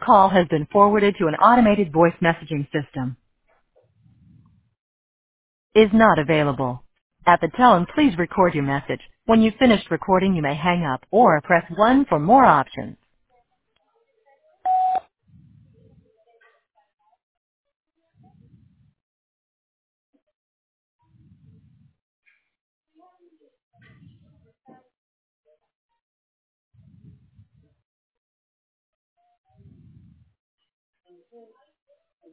call has been forwarded to an automated voice messaging system. Is not available. At the tone, please record your message. When you've finished recording, you may hang up or press 1 for more options.